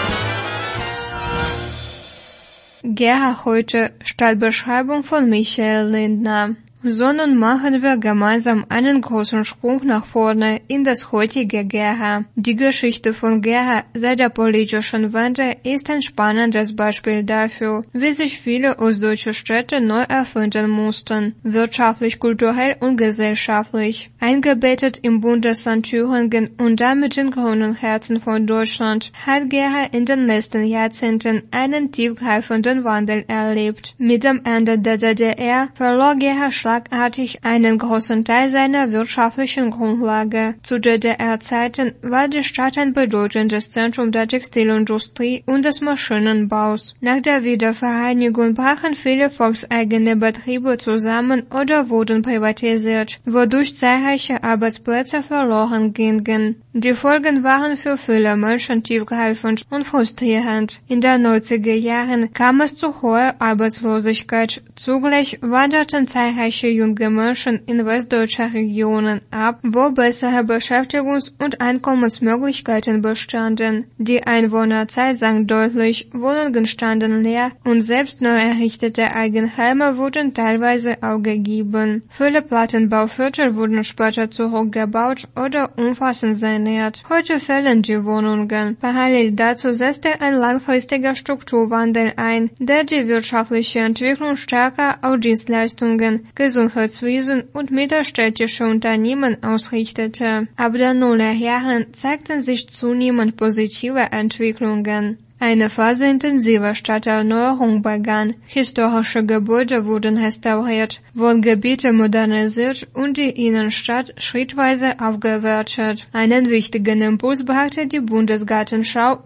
Gera heute, Stadtbeschreibung von Michael Lindner. So, nun machen wir gemeinsam einen großen Sprung nach vorne in das heutige Gera. Die Geschichte von Gera seit der politischen Wende ist ein spannendes Beispiel dafür, wie sich viele ostdeutsche Städte neu erfinden mussten, wirtschaftlich, kulturell und gesellschaftlich. Eingebettet im Bundesland Thüringen und damit im grünen Herzen von Deutschland, hat Gera in den letzten Jahrzehnten einen tiefgreifenden Wandel erlebt. Mit dem Ende der DDR verlor Gera schlagartig einen großen Teil seiner wirtschaftlichen Grundlage. Zu DDR-Zeiten war die Stadt ein bedeutendes Zentrum der Textilindustrie und des Maschinenbaus. Nach der Wiedervereinigung brachen viele volkseigene Betriebe zusammen oder wurden privatisiert, wodurch zahlreiche Arbeitsplätze verloren gingen. Die Folgen waren für viele Menschen tiefgreifend und frustrierend. In den 90er Jahren kam es zu hoher Arbeitslosigkeit. Zugleich wanderten zahlreiche junge Menschen in westdeutsche Regionen ab, wo bessere Beschäftigungs- und Einkommensmöglichkeiten bestanden. Die Einwohnerzahl sank deutlich, Wohnungen standen leer und selbst neu errichtete Eigenheime wurden teilweise aufgegeben. Viele Plattenbauviertel wurden später zurückgebaut oder umfassend saniert. Heute fehlen die Wohnungen. Parallel dazu setzte ein langfristiger Strukturwandel ein, der die wirtschaftliche Entwicklung stärker auf Dienstleistungen, Gesundheitswesen und mittelstädtische Unternehmen ausrichtete. Ab den Nullerjahren zeigten sich zunehmend positive Entwicklungen. Eine Phase intensiver Stadterneuerung begann. Historische Gebäude wurden restauriert, Wohngebiete modernisiert und die Innenstadt schrittweise aufgewertet. Einen wichtigen Impuls brachte die Bundesgartenschau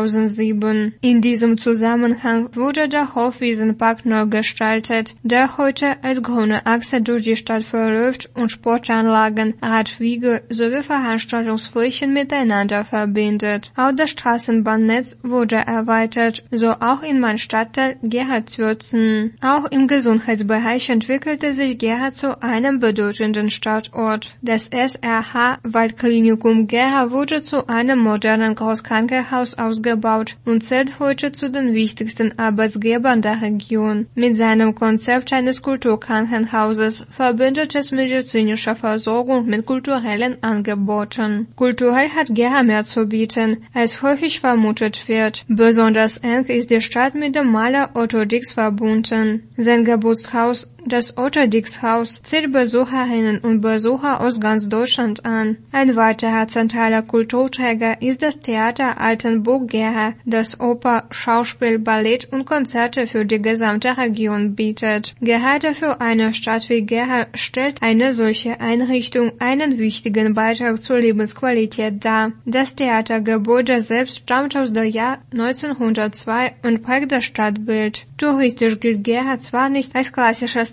2007. In diesem Zusammenhang wurde der Hofwiesenpark neu gestaltet, der heute als grüne Achse durch die Stadt verläuft und Sportanlagen, Radwege sowie Veranstaltungsflächen miteinander verbindet. Auch das Straßenbahnnetz wurde erweitert, so auch in mein Stadtteil Gera-Zürzen. Auch im Gesundheitsbereich entwickelte sich Gera zu einem bedeutenden Standort. Das SRH Waldklinikum Gera wurde zu einem modernen Großkrankenhaus ausgebaut und zählt heute zu den wichtigsten Arbeitsgebern der Region. Mit seinem Konzept eines Kulturkrankenhauses verbindet es medizinische Versorgung mit kulturellen Angeboten. Kulturell hat Gera mehr zu bieten, als häufig vermutet wird. Besonders eng ist die Stadt mit dem Maler Otto Dix verbunden. Sein Geburtshaus, das Otto Dix Haus, zieht Besucherinnen und Besucher aus ganz Deutschland an. Ein weiterer zentraler Kulturträger ist das Theater Altenburg Gera, das Oper, Schauspiel, Ballett und Konzerte für die gesamte Region bietet. Gerade für eine Stadt wie Gera stellt eine solche Einrichtung einen wichtigen Beitrag zur Lebensqualität dar. Das Theatergebäude selbst stammt aus dem Jahr 1902 und prägt das Stadtbild. Touristisch gilt Gera zwar nicht als klassisches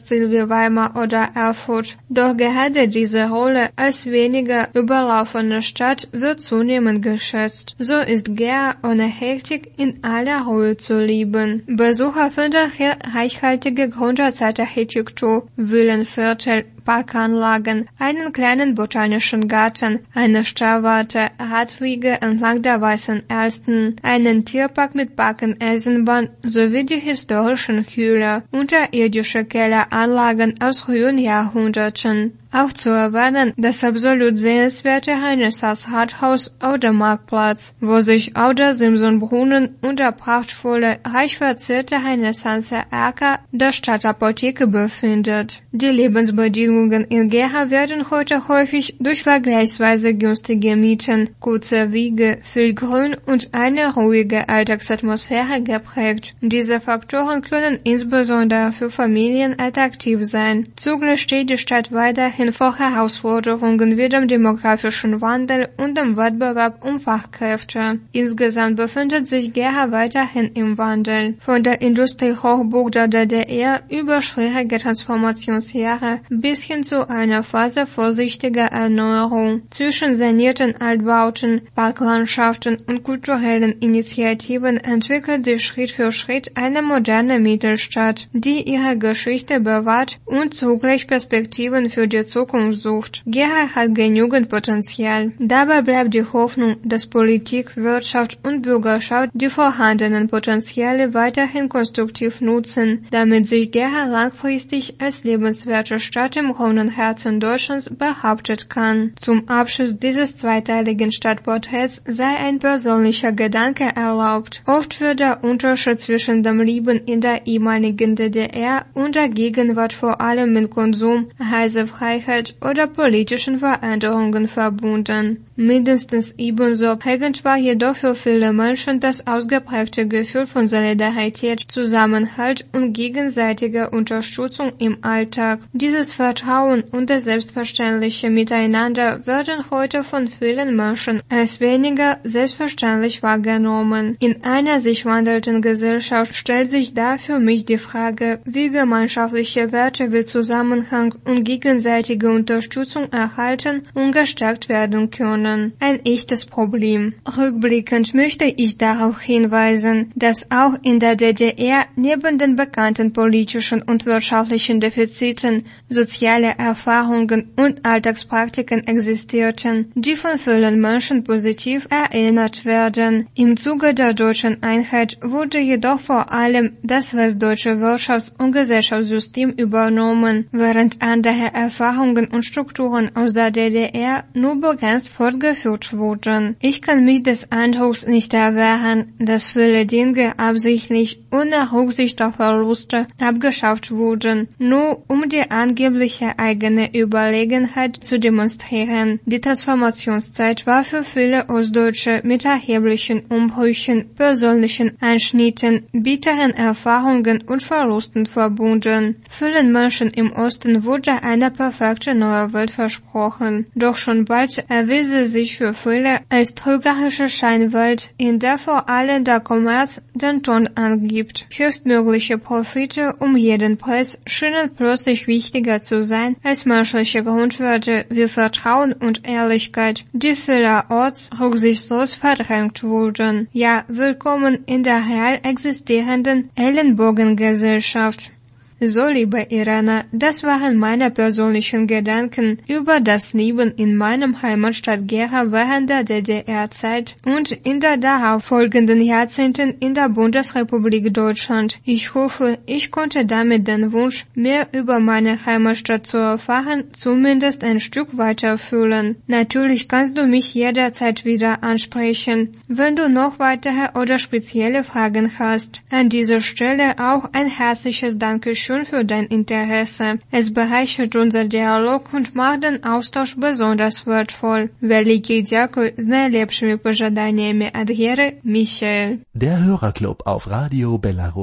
Ziel wie Weimar oder Erfurt. Doch gerade diese Rolle als weniger überlaufene Stadt wird zunehmend geschätzt. So ist Gera ohne Hektik in aller Ruhe zu lieben. Besucher finden hier reichhaltige Gründerzeitarchitektur, Villenviertel, Parkanlagen, einen kleinen botanischen Garten, eine Stauwarte, Radwege entlang der Weißen Elsten, einen Tierpark mit Eisenbahn sowie die historischen Hühler, unterirdische Kelleranlagen aus frühen Jahrhunderten. Auch zu erwähnen das absolut sehenswerte Renaissance-Rathaus auf dem Marktplatz, wo sich auch der Simsonbrunnen und der prachtvolle, reich verzierte Renaissance-Erker der Stadtapotheke befindet. Die Lebensbedingungen in Gera werden heute häufig durch vergleichsweise günstige Mieten, kurze Wege, viel Grün und eine ruhige Alltagsatmosphäre geprägt. Diese Faktoren können insbesondere für Familien attraktiv sein. Zugleich steht die Stadt weiterhin vor Herausforderungen wie dem demografischen Wandel und dem Wettbewerb um Fachkräfte. Insgesamt befindet sich Gera weiterhin im Wandel. Von der Industriehochburg der DDR über schwierige Transformationsjahre bis hin zu einer Phase vorsichtiger Erneuerung. Zwischen sanierten Altbauten, Parklandschaften und kulturellen Initiativen entwickelt sich Schritt für Schritt eine moderne Mittelstadt, die ihre Geschichte bewahrt und zugleich Perspektiven für die Zukunft sucht. Gera hat genügend Potenzial. Dabei bleibt die Hoffnung, dass Politik, Wirtschaft und Bürgerschaft die vorhandenen Potenziale weiterhin konstruktiv nutzen, damit sich Gera langfristig als lebenswerte Stadt im grünen Herzen Deutschlands behauptet kann. Zum Abschluss dieses zweiteiligen Stadtporträts sei ein persönlicher Gedanke erlaubt. Oft wird der Unterschied zwischen dem Leben in der ehemaligen DDR und der Gegenwart vor allem mit Konsum, Reisefreiheit oder politischen Veränderungen verbunden. Mindestens ebenso prägend war jedoch für viele Menschen das ausgeprägte Gefühl von Solidarität, Zusammenhalt und gegenseitiger Unterstützung im Alltag. Dieses Vertrauen und das selbstverständliche Miteinander werden heute von vielen Menschen als weniger selbstverständlich wahrgenommen. In einer sich wandelnden Gesellschaft stellt sich da für mich die Frage, wie gemeinschaftliche Werte wie Zusammenhang und gegenseitige Unterstützung erhalten und gestärkt werden können. Ein echtes Problem. Rückblickend möchte ich darauf hinweisen, dass auch in der DDR neben den bekannten politischen und wirtschaftlichen Defiziten soziale Erfahrungen und Alltagspraktiken existierten, die von vielen Menschen positiv erinnert werden. Im Zuge der deutschen Einheit wurde jedoch vor allem das westdeutsche Wirtschafts- und Gesellschaftssystem übernommen, während andere Erfahrungen und Strukturen aus der DDR nur begrenzt fortgeführt wurden. Ich kann mich des Eindrucks nicht erwehren, dass viele Dinge absichtlich ohne Rücksicht auf Verluste abgeschafft wurden, nur um die angebliche eigene Überlegenheit zu demonstrieren. Die Transformationszeit war für viele Ostdeutsche mit erheblichen Umbrüchen, persönlichen Einschnitten, bitteren Erfahrungen und Verlusten verbunden. Vielen Menschen im Osten wurde eine perfekte neue Welt versprochen, doch schon bald erwies sie sich für viele als trügerische Scheinwelt, in der vor allem der Kommerz den Ton angibt. Höchstmögliche Profite um jeden Preis schienen plötzlich wichtiger zu sein als menschliche Grundwerte wie Vertrauen und Ehrlichkeit, die vielerorts rücksichtslos verdrängt wurden. Ja, willkommen in der real existierenden Ellenbogengesellschaft. So, liebe Irena, das waren meine persönlichen Gedanken über das Leben in meinem Heimatstadt Gera während der DDR-Zeit und in der darauf folgenden Jahrzehnten in der Bundesrepublik Deutschland. Ich hoffe, ich konnte damit den Wunsch, mehr über meine Heimatstadt zu erfahren, zumindest ein Stück weiter erfüllen. Natürlich kannst du mich jederzeit wieder ansprechen, wenn du noch weitere oder spezielle Fragen hast. An dieser Stelle auch ein herzliches Dankeschön für dein Interesse. Es bereichert unser Dialog und macht den Austausch besonders wertvoll. Великий дякую з найлепшими пожаданнями від Гери, Michael. Der Hörerclub auf Radio Belarus.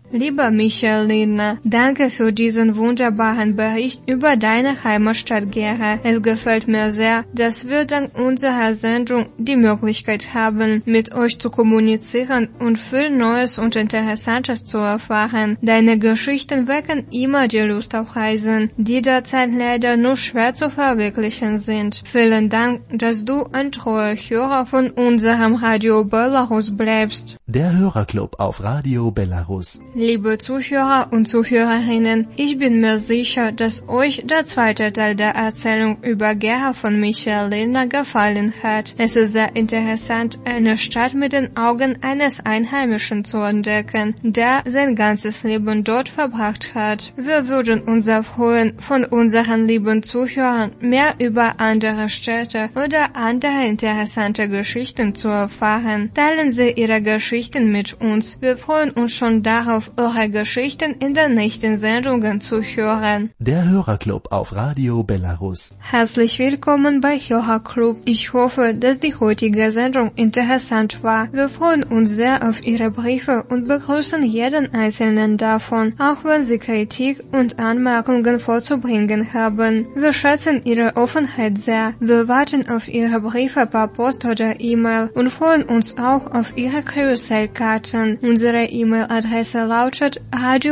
Lieber Michael Lindner, danke für diesen wunderbaren Bericht über deine Heimatstadt Gera. Es gefällt mir sehr, dass wir dank unserer Sendung die Möglichkeit haben, mit euch zu kommunizieren und viel Neues und Interessantes zu erfahren. Deine Geschichten wecken immer die Lust auf Reisen, die derzeit leider nur schwer zu verwirklichen sind. Vielen Dank, dass du ein treuer Hörer von unserem Radio Belarus bleibst. Der Hörerclub auf Radio Belarus. Liebe Zuhörer und Zuhörerinnen, ich bin mir sicher, dass euch der zweite Teil der Erzählung über Gera von Michael Lindner gefallen hat. Es ist sehr interessant, eine Stadt mit den Augen eines Einheimischen zu entdecken, der sein ganzes Leben dort verbracht hat. Wir würden uns sehr freuen, von unseren lieben Zuhörern mehr über andere Städte oder andere interessante Geschichten zu erfahren. Teilen Sie Ihre Geschichten mit uns. Wir freuen uns schon darauf, eure Geschichten in den nächsten Sendungen zu hören. Der Hörerclub auf Radio Belarus. Herzlich willkommen bei Hörerclub. Ich hoffe, dass die heutige Sendung interessant war. Wir freuen uns sehr auf Ihre Briefe und begrüßen jeden einzelnen davon, auch wenn Sie Kritik und Anmerkungen vorzubringen haben. Wir schätzen Ihre Offenheit sehr. Wir warten auf Ihre Briefe per Post oder E-Mail und freuen uns auch auf Ihre QSL-Karten. Unsere E-Mail-Adresse lautet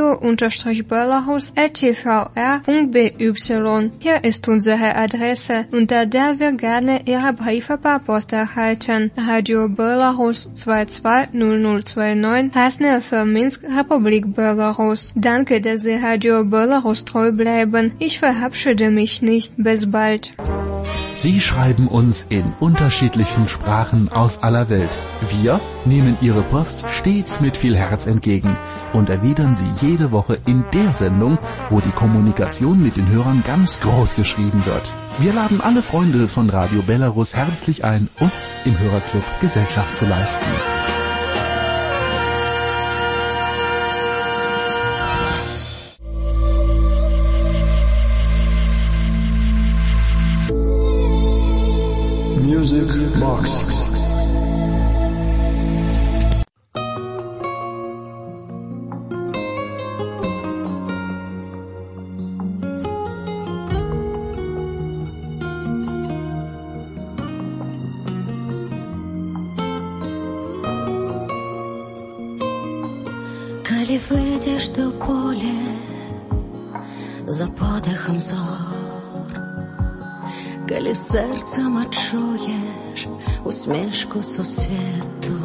radio-belarus@tvr.by. Hier ist unsere Adresse, unter der wir gerne Ihre Briefe per Post erhalten. Radio Belarus 220029, Krasnaya für Minsk, Republik Belarus. Danke, dass Sie Radio Belarus treu bleiben. Ich verabschiede mich nicht. Bis bald. Sie schreiben uns in unterschiedlichen Sprachen aus aller Welt. Wir nehmen Ihre Post stets mit viel Herz entgegen und erwidern sie jede Woche in der Sendung, wo die Kommunikation mit den Hörern ganz groß geschrieben wird. Wir laden alle Freunde von Radio Belarus herzlich ein, uns im Hörerclub Gesellschaft zu leisten. Music Box. Коли выйдешь до поля за подихом зор, коли серцем очуєш усмішку сусвіту,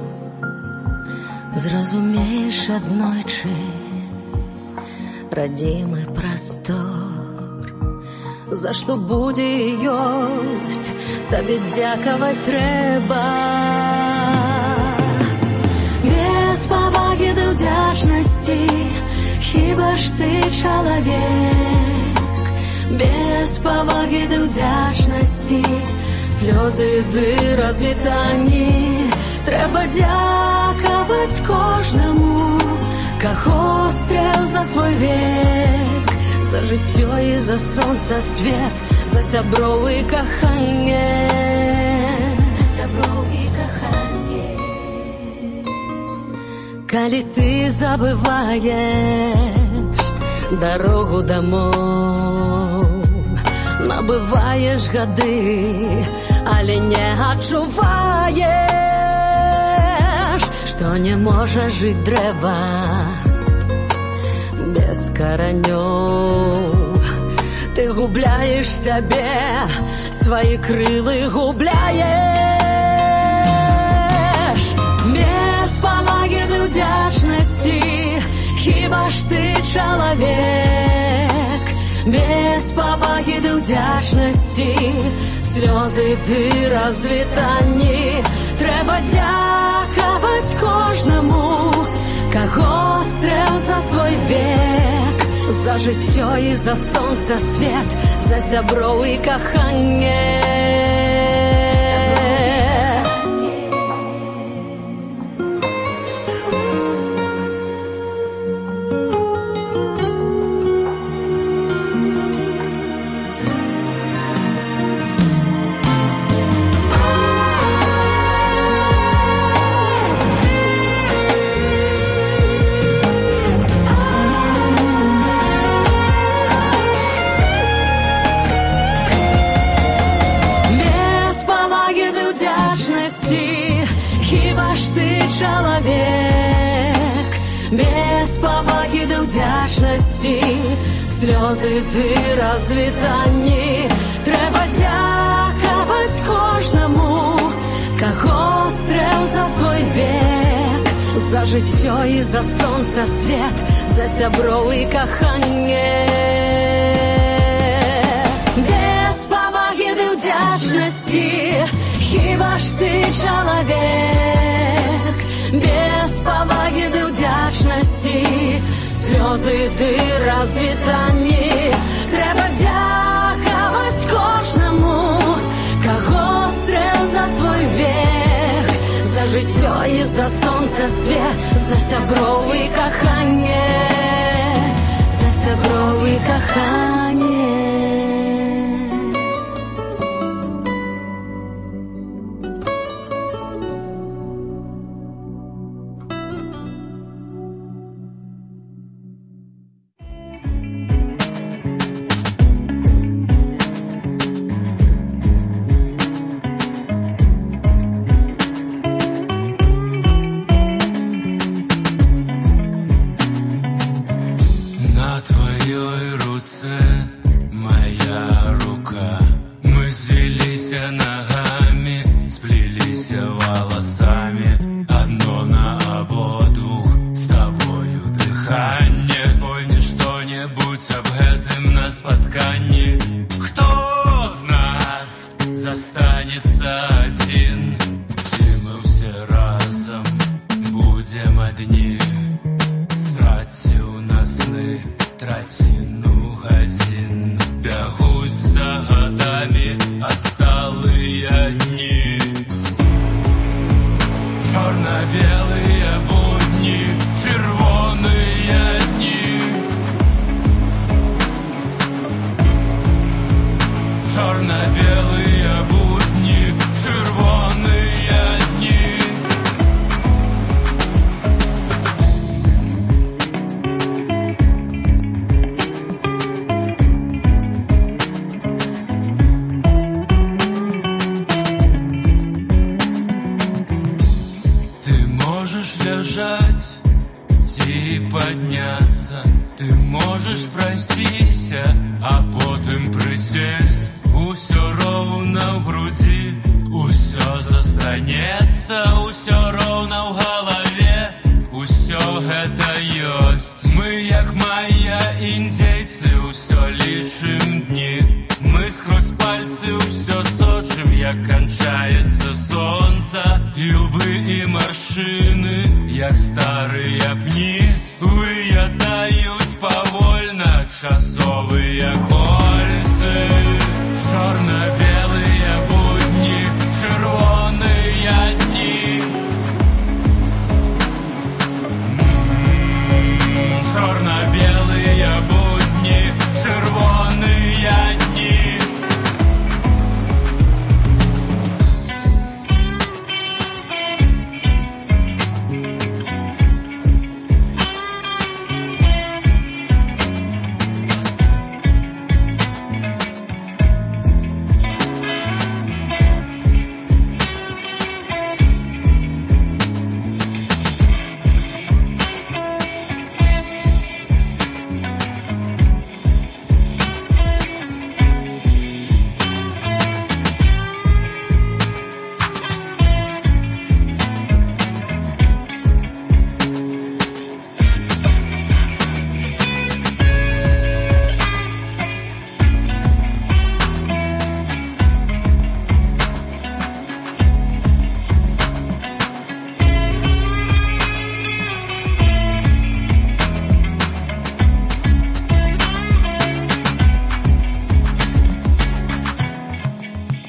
зрозумієш однойче родимый простор, за що буде і ёсць тобі дякувати треба. Без поваги до вдячності, хіба ж ти чоловік? Без поваги до вдячності, сльози йди розвітані. Треба дякувати кожному, кого стрел за свой век, за життя і за сонце світ, за сябров і кохання. Коли ты забываешь дорогу домой, набываешь годы, але не отчуваешь, что не можешь жить древо без коронёв. Ты губляешь себе, свои крылы губляешь. Без поваги до вдячности, хіба ж ти чоловік? Без поваги до вдячності, сльози ти розвітані. Треба дякувати кожному, кого стрел за свой век, за життя і за сонце світ, за сябров і кохання. вдячності, сльози ди розвітанні. Треба дякувати кожному, кого стрел за свой век, за життя і за сонце світ, за сябров і кохання. Без поваги ды вдячності, хіба ж ти чоловік? Без поваги ды вдячності, сльози ды розвітанні. Треба дякувати кожному, кого стрел за свой век, за життя і за сонце світ, за сябров і кохання, за сябров і кохання. Індійці, усьо лічим дні. Ми скрозь пальці усьо сочим, як